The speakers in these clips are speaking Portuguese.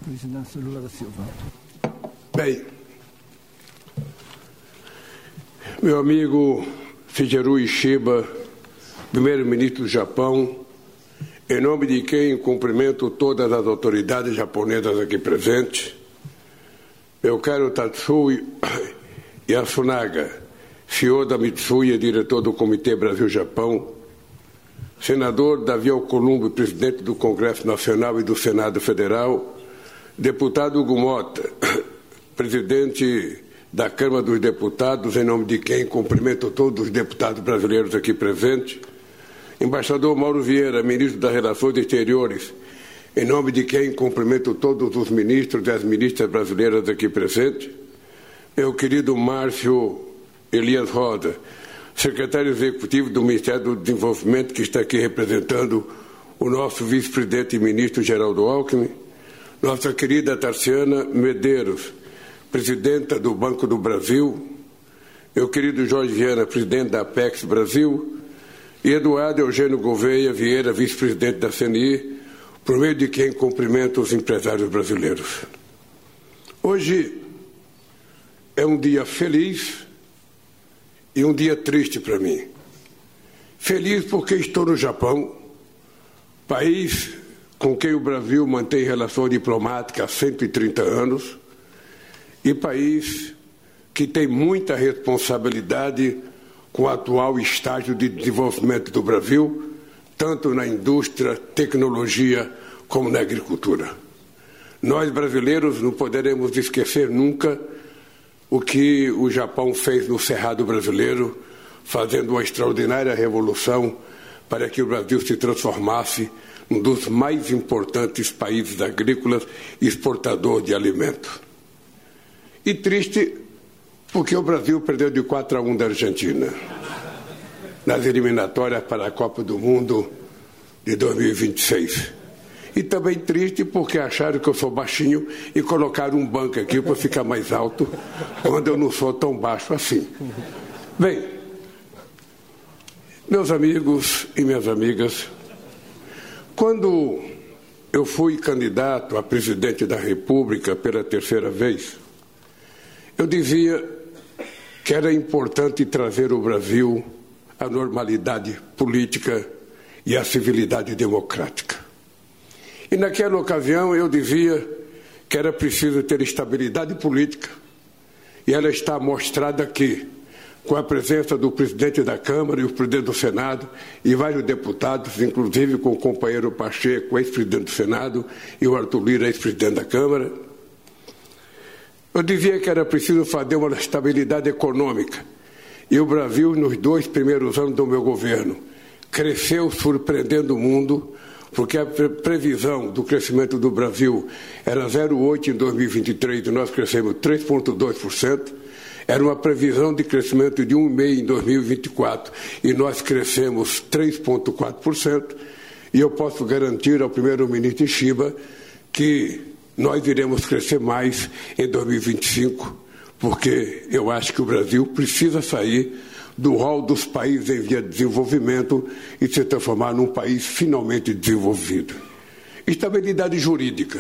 Presidente Lula da Silva. Bem, meu amigo Shigeru Ishiba, primeiro-ministro do Japão, em nome de quem cumprimento todas as autoridades japonesas aqui presentes, meu caro Tatsui Yasunaga, CEO da Mitsui e diretor do Comitê Brasil-Japão, senador Davi Alcolumbre, presidente do Congresso Nacional e do Senado Federal, deputado Hugo Mota, presidente da Câmara dos Deputados, em nome de quem cumprimento todos os deputados brasileiros aqui presentes, embaixador Mauro Vieira, ministro das Relações Exteriores, em nome de quem cumprimento todos os ministros e as ministras brasileiras aqui presentes, meu querido Márcio Elias Rosa, secretário executivo do Ministério do Desenvolvimento, que está aqui representando o nosso vice-presidente e ministro Geraldo Alckmin, nossa querida Tarciana Medeiros, presidenta do Banco do Brasil, meu querido Jorge Viana, presidente da Apex Brasil, e Eduardo Eugênio Gouveia Vieira, vice-presidente da CNI, por meio de quem cumprimento os empresários brasileiros. Hoje é um dia feliz e um dia triste para mim. Feliz porque estou no Japão, país com quem o Brasil mantém relação diplomática há 130 anos, e país que tem muita responsabilidade com o atual estágio de desenvolvimento do Brasil, tanto na indústria, tecnologia, como na agricultura. Nós, brasileiros, não poderemos esquecer nunca o que o Japão fez no Cerrado brasileiro, fazendo uma extraordinária revolução para que o Brasil se transformasse um dos mais importantes países agrícolas e exportador de alimentos. E triste porque o Brasil perdeu de 4-1 da Argentina nas eliminatórias para a Copa do Mundo de 2026. E também triste porque acharam que eu sou baixinho e colocaram um banco aqui para ficar mais alto, quando eu não sou tão baixo assim. Bem, meus amigos e minhas amigas, quando eu fui candidato a presidente da República pela terceira vez, eu dizia que era importante trazer o Brasil à normalidade política e à civilidade democrática. E naquela ocasião eu dizia que era preciso ter estabilidade política, e ela está mostrada aqui, com a presença do presidente da Câmara e o presidente do Senado e vários deputados, inclusive com o companheiro Pacheco, ex-presidente do Senado, e o Arthur Lira, ex-presidente da Câmara. Eu dizia que era preciso fazer uma estabilidade econômica. E o Brasil, nos 2 primeiros anos do meu governo, cresceu surpreendendo o mundo, porque a previsão do crescimento do Brasil era 0,8% em 2023 e nós crescemos 3,2%. Era uma previsão de crescimento de 1,5% em 2024 e nós crescemos 3,4%. E eu posso garantir ao primeiro-ministro Ishiba que nós iremos crescer mais em 2025, porque eu acho que o Brasil precisa sair do rol dos países em via de desenvolvimento e se transformar num país finalmente desenvolvido. Estabilidade jurídica.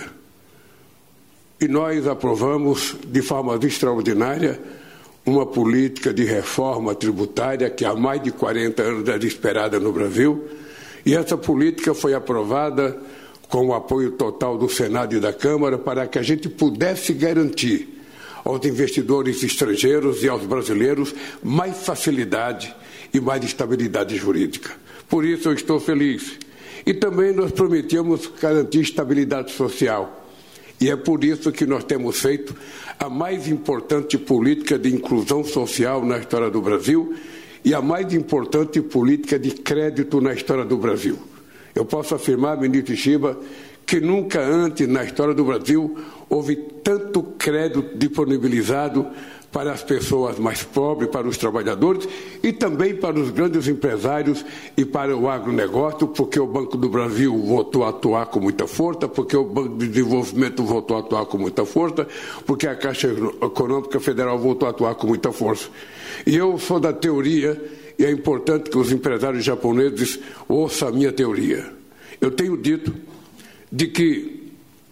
E nós aprovamos de forma extraordinária uma política de reforma tributária que há mais de 40 anos era esperada no Brasil, e essa política foi aprovada com o apoio total do Senado e da Câmara para que a gente pudesse garantir aos investidores estrangeiros e aos brasileiros mais facilidade e mais estabilidade jurídica. Por isso eu estou feliz. E também nós prometemos garantir estabilidade social. E é por isso que nós temos feito a mais importante política de inclusão social na história do Brasil e a mais importante política de crédito na história do Brasil. Eu posso afirmar, ministro Ishiba, que nunca antes na história do Brasil houve tanto crédito disponibilizado para as pessoas mais pobres, para os trabalhadores e também para os grandes empresários e para o agronegócio, porque o Banco do Brasil voltou a atuar com muita força, porque o Banco de Desenvolvimento voltou a atuar com muita força, porque a Caixa Econômica Federal voltou a atuar com muita força. E eu sou da teoria, e é importante que os empresários japoneses ouçam a minha teoria. Eu tenho dito de que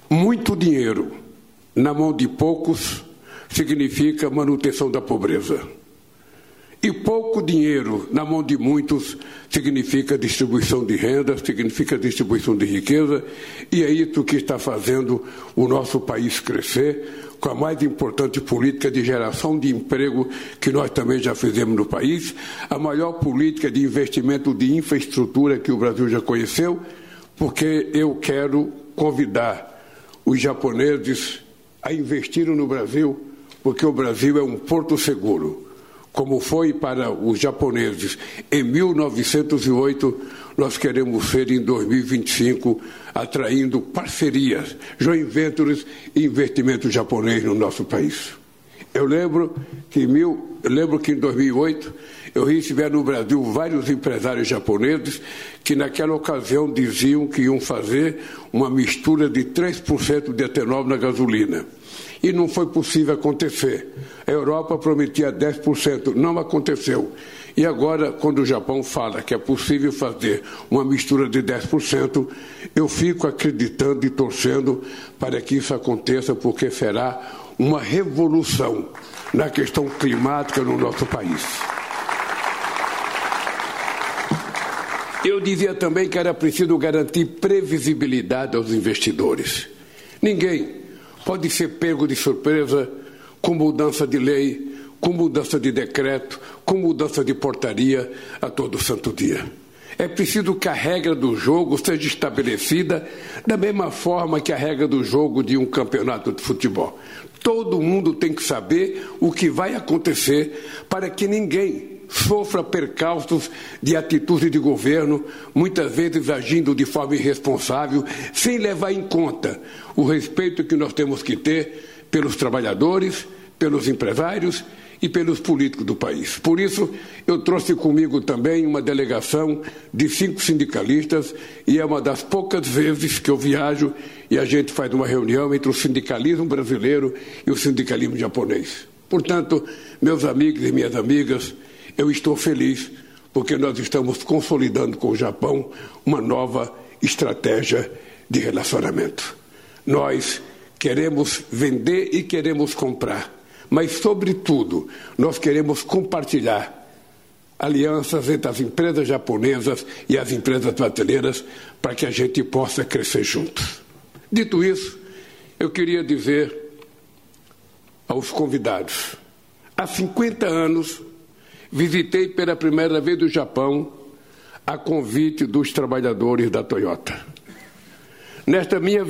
Muito dinheiro na mão de poucos significa manutenção da pobreza. E pouco dinheiro na mão de muitos significa distribuição de renda, significa distribuição de riqueza, e é isso que está fazendo o nosso país crescer, com a mais importante política de geração de emprego que nós também já fizemos no país, a maior política de investimento de infraestrutura que o Brasil já conheceu, porque eu quero convidar os japoneses a investirem no Brasil, porque o Brasil é um porto seguro. Como foi para os japoneses em 1908, nós queremos ser em 2025, atraindo parcerias, joint ventures e investimento japonês no nosso país. Eu lembro que em 2008 eu recebi no Brasil vários empresários japoneses que naquela ocasião diziam que iam fazer uma mistura de 3% de etanol na gasolina. E não foi possível acontecer. A Europa prometia 10%, não aconteceu. E agora, quando o Japão fala que é possível fazer uma mistura de 10%, eu fico acreditando e torcendo para que isso aconteça, porque será uma revolução na questão climática no nosso país. Eu dizia também que era preciso garantir previsibilidade aos investidores. Ninguém pode ser pego de surpresa com mudança de lei, com mudança de decreto, com mudança de portaria a todo santo dia. É preciso que a regra do jogo seja estabelecida da mesma forma que a regra do jogo de um campeonato de futebol. Todo mundo tem que saber o que vai acontecer para que ninguém sofra percalços de atitude de governo, muitas vezes agindo de forma irresponsável, sem levar em conta o respeito que nós temos que ter pelos trabalhadores, pelos empresários e pelos políticos do país. Por isso, eu trouxe comigo também uma delegação de 5 sindicalistas, e é uma das poucas vezes que eu viajo e a gente faz uma reunião entre o sindicalismo brasileiro e o sindicalismo japonês. Portanto, meus amigos e minhas amigas, eu estou feliz porque nós estamos consolidando com o Japão uma nova estratégia de relacionamento. Nós queremos vender e queremos comprar, mas, sobretudo, nós queremos compartilhar alianças entre as empresas japonesas e as empresas brasileiras para que a gente possa crescer juntos. Dito isso, eu queria dizer aos convidados, há 50 anos, visitei pela primeira vez o Japão a convite dos trabalhadores da Toyota. Nesta minha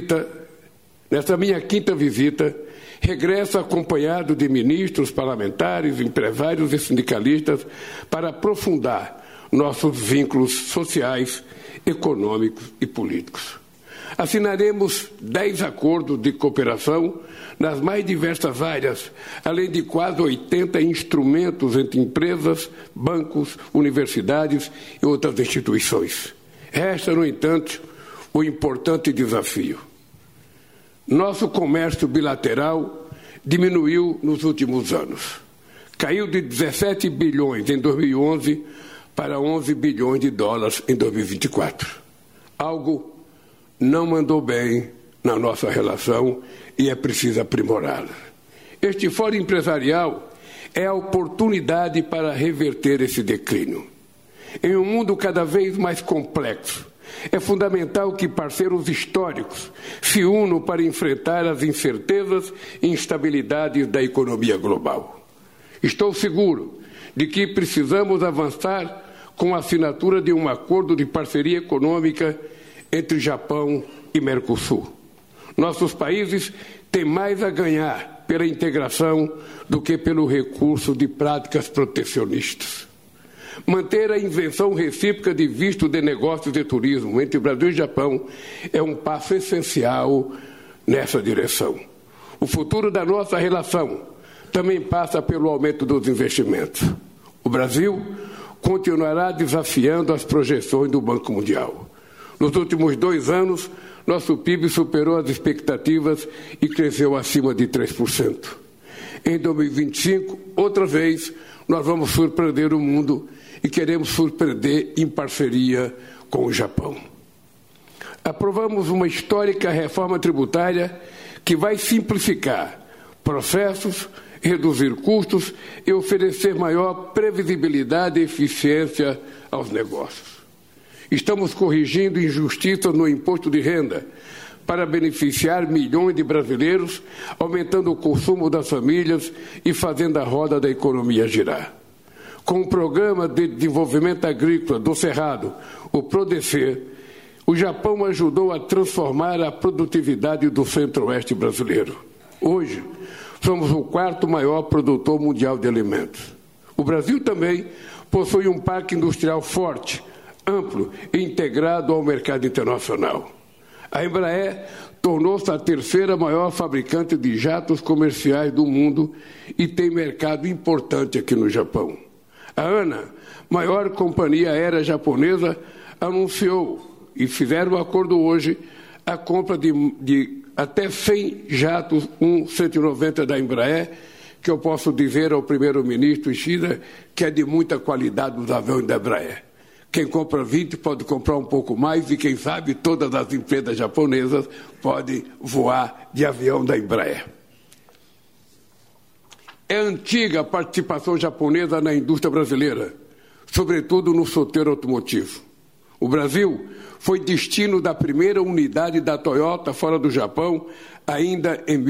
quinta visita, regresso acompanhado de ministros, parlamentares, empresários e sindicalistas para aprofundar nossos vínculos sociais, econômicos e políticos. Assinaremos 10 acordos de cooperação nas mais diversas áreas, além de quase 80 instrumentos entre empresas, bancos, universidades e outras instituições. Resta, no entanto, o importante desafio. Nosso comércio bilateral diminuiu nos últimos anos. Caiu de 17 bilhões em 2011 para 11 bilhões de dólares em 2024. Algo não andou bem na nossa relação e é preciso aprimorá-la. Este fórum empresarial é a oportunidade para reverter esse declínio. Em um mundo cada vez mais complexo, é fundamental que parceiros históricos se unam para enfrentar as incertezas e instabilidades da economia global. Estou seguro de que precisamos avançar com a assinatura de um acordo de parceria econômica entre Japão e Mercosul. Nossos países têm mais a ganhar pela integração do que pelo recurso de práticas protecionistas. Manter a isenção recíproca de visto de negócios e turismo entre Brasil e Japão é um passo essencial nessa direção. O futuro da nossa relação também passa pelo aumento dos investimentos. O Brasil continuará desafiando as projeções do Banco Mundial. Nos últimos 2 anos, nosso PIB superou as expectativas e cresceu acima de 3%. Em 2025, outra vez, nós vamos surpreender o mundo e queremos surpreender em parceria com o Japão. aprovamos uma histórica reforma tributária que vai simplificar processos, reduzir custos e oferecer maior previsibilidade e eficiência aos negócios. Estamos corrigindo injustiças no imposto de renda para beneficiar milhões de brasileiros, aumentando o consumo das famílias e fazendo a roda da economia girar. Com o Programa de Desenvolvimento Agrícola do Cerrado, o PRODECER, o Japão ajudou a transformar a produtividade do centro-oeste brasileiro. Hoje, somos o quarto maior produtor mundial de alimentos. O Brasil também possui um parque industrial forte, amplo e integrado ao mercado internacional. A Embraer tornou-se a terceira maior fabricante de jatos comerciais do mundo e tem mercado importante aqui no Japão. A ANA, maior companhia aérea japonesa, anunciou e fizeram um acordo hoje a compra de até 100 jatos 190 da Embraer, que eu posso dizer ao primeiro-ministro Ishida que é de muita qualidade os aviões da Embraer. Quem compra 20 pode comprar um pouco mais e, quem sabe, todas as empresas japonesas podem voar de avião da Embraer. É antiga a participação japonesa na indústria brasileira, sobretudo no setor automotivo. O Brasil foi destino da primeira unidade da Toyota fora do Japão, ainda em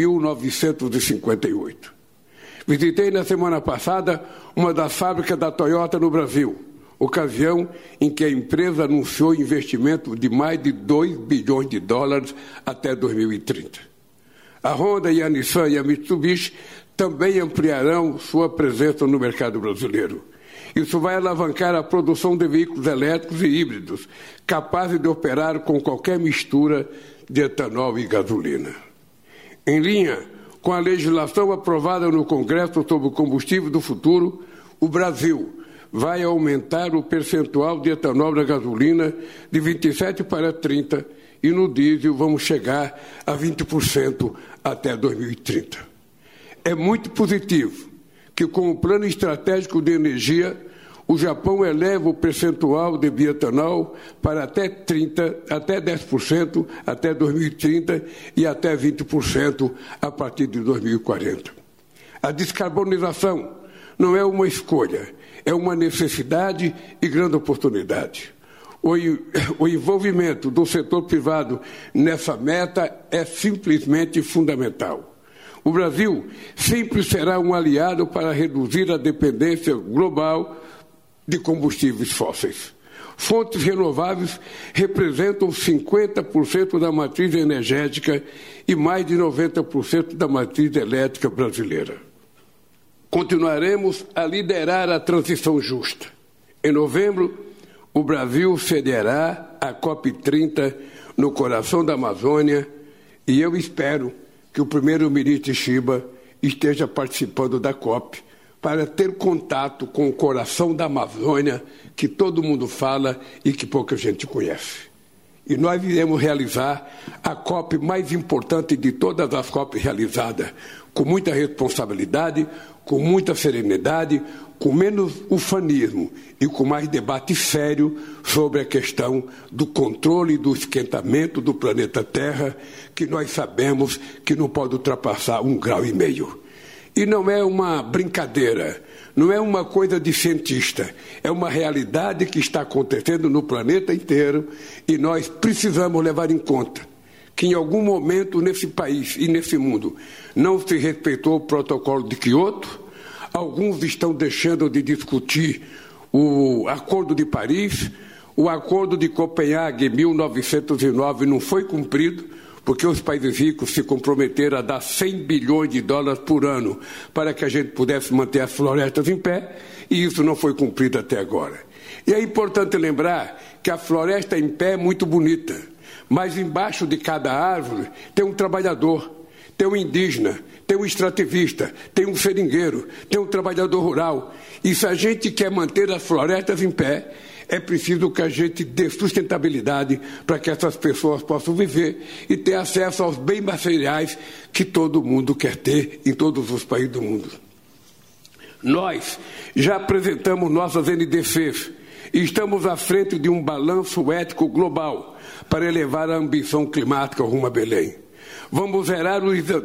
1958. Visitei na semana passada uma das fábricas da Toyota no Brasil, ocasião em que a empresa anunciou investimento de mais de 2 bilhões de dólares até 2030. A Honda e a Nissan e a Mitsubishi também ampliarão sua presença no mercado brasileiro. Isso vai alavancar a produção de veículos elétricos e híbridos, capazes de operar com qualquer mistura de etanol e gasolina. Em linha com a legislação aprovada no Congresso sobre o combustível do futuro, o Brasil vai aumentar o percentual de etanol na gasolina de 27% para 30% e no diesel vamos chegar a 20% até 2030. É muito positivo que, com o Plano Estratégico de Energia, o Japão eleva o percentual de bioetanol para até 10% até 2030 e até 20% a partir de 2040. A descarbonização não é uma escolha, é uma necessidade e grande oportunidade. O envolvimento do setor privado nessa meta é simplesmente fundamental. O Brasil sempre será um aliado para reduzir a dependência global de combustíveis fósseis. Fontes renováveis representam 50% da matriz energética e mais de 90% da matriz elétrica brasileira. Continuaremos a liderar a transição justa. Em novembro, o Brasil cederá a COP30 no coração da Amazônia e eu espero que o primeiro-ministro Shiba esteja participando da COP para ter contato com o coração da Amazônia, que todo mundo fala e que pouca gente conhece. E nós iremos realizar a COP mais importante de todas as COP realizadas, com muita responsabilidade, com muita serenidade, com menos ufanismo e com mais debate sério sobre a questão do controle do esquentamento do planeta Terra, que nós sabemos que não pode ultrapassar 1,5 graus. E não é uma brincadeira, não é uma coisa de cientista, é uma realidade que está acontecendo no planeta inteiro e nós precisamos levar em conta que em algum momento nesse país e nesse mundo não se respeitou o protocolo de Kyoto, alguns estão deixando de discutir o Acordo de Paris, o Acordo de Copenhague em 1909 não foi cumprido, porque os países ricos se comprometeram a dar 100 bilhões de dólares por ano para que a gente pudesse manter as florestas em pé, e isso não foi cumprido até agora. E é importante lembrar que a floresta em pé é muito bonita, mas embaixo de cada árvore tem um trabalhador, tem um indígena, tem um extrativista, tem um seringueiro, tem um trabalhador rural. E se a gente quer manter as florestas em pé, é preciso que a gente dê sustentabilidade para que essas pessoas possam viver e ter acesso aos bens materiais que todo mundo quer ter em todos os países do mundo. Nós já apresentamos nossas NDCs e estamos à frente de um balanço ético global para elevar a ambição climática rumo a Belém. Vamos zerar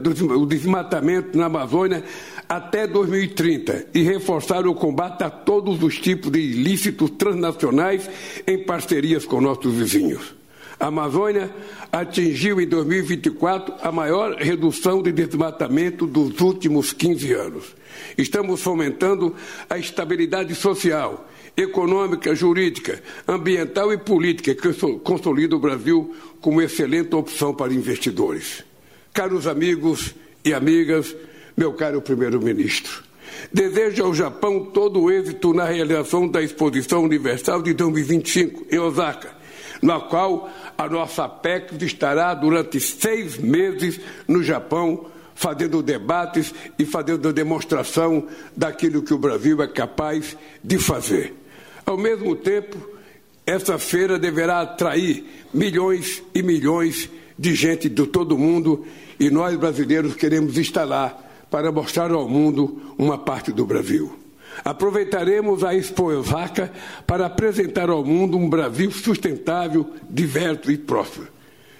o desmatamento na Amazônia até 2030 e reforçar o combate a todos os tipos de ilícitos transnacionais em parcerias com nossos vizinhos. A Amazônia atingiu em 2024 a maior redução de desmatamento dos últimos 15 anos. Estamos fomentando a estabilidade social, econômica, jurídica, ambiental e política que consolida o Brasil como excelente opção para investidores. Caros amigos e amigas, meu caro primeiro-ministro, desejo ao Japão todo o êxito na realização da Exposição Universal de 2025 em Osaka, na qual a nossa Apex estará durante 6 meses no Japão, fazendo debates e fazendo demonstração daquilo que o Brasil é capaz de fazer. Ao mesmo tempo, essa feira deverá atrair milhões e milhões de gente de todo o mundo e nós brasileiros queremos estar lá para mostrar ao mundo uma parte do Brasil. Aproveitaremos a Expo Osaka para apresentar ao mundo um Brasil sustentável, diverso e próspero.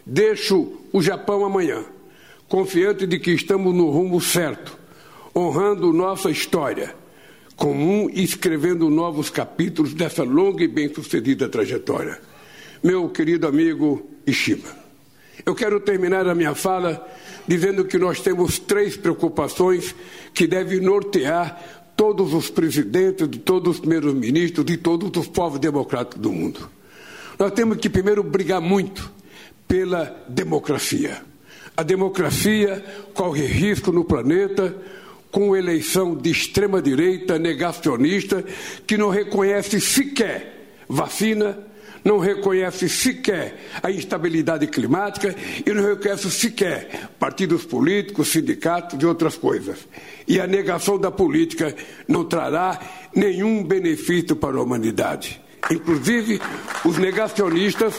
Deixo o Japão amanhã, confiante de que estamos no rumo certo, honrando nossa história comum e escrevendo novos capítulos dessa longa e bem-sucedida trajetória. Meu querido amigo Ishiba, eu quero terminar a minha fala dizendo que nós temos 3 preocupações que devem nortear todos os presidentes, de todos os primeiros ministros, de todos os povos democráticos do mundo. Nós temos que primeiro brigar muito pela democracia. A democracia corre risco no planeta com eleição de extrema-direita negacionista que não reconhece sequer vacina, não reconhece sequer a instabilidade climática e não reconhece sequer partidos políticos, sindicatos e outras coisas. E a negação da política não trará nenhum benefício para a humanidade. Inclusive, os negacionistas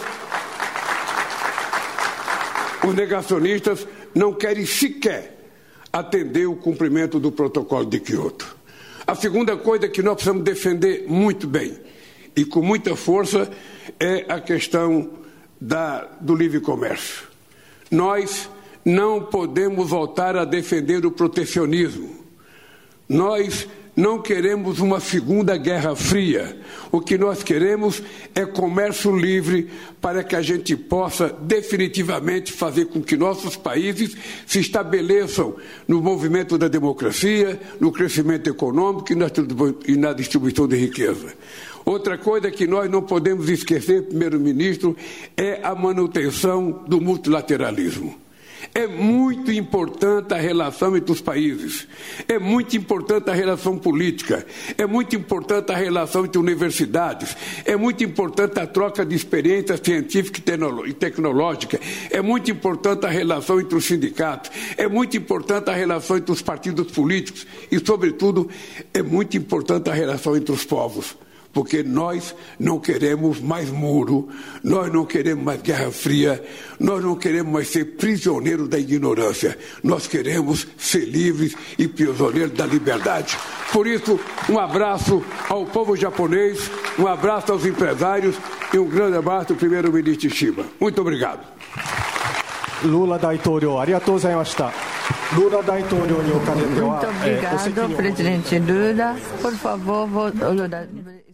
não querem sequer atender o cumprimento do protocolo de Kyoto. A segunda coisa que nós precisamos defender muito bem e com muita força é a questão do livre comércio. Nós não podemos voltar a defender o protecionismo. Nós não queremos uma segunda guerra fria. O que nós queremos é comércio livre para que a gente possa definitivamente fazer com que nossos países se estabeleçam no movimento da democracia, no crescimento econômico e na distribuição de riqueza. Outra coisa que nós não podemos esquecer, primeiro-ministro, é a manutenção do multilateralismo. É muito importante a relação entre os países, é muito importante a relação política, é muito importante a relação entre universidades, é muito importante a troca de experiência científica e tecnológica, é muito importante a relação entre os sindicatos, é muito importante a relação entre os partidos políticos e, sobretudo, é muito importante a relação entre os povos. Porque nós não queremos mais muro, nós não queremos mais guerra fria, nós não queremos mais ser prisioneiros da ignorância. Nós queremos ser livres e prisioneiros da liberdade. Por isso, um abraço ao povo japonês, um abraço aos empresários e um grande abraço ao primeiro-ministro Ishiba. Muito obrigado. Lula 大統領、ありがとうございました。Lula 大統領におかれては、 Muito obrigado, presidente Lula. Por favor,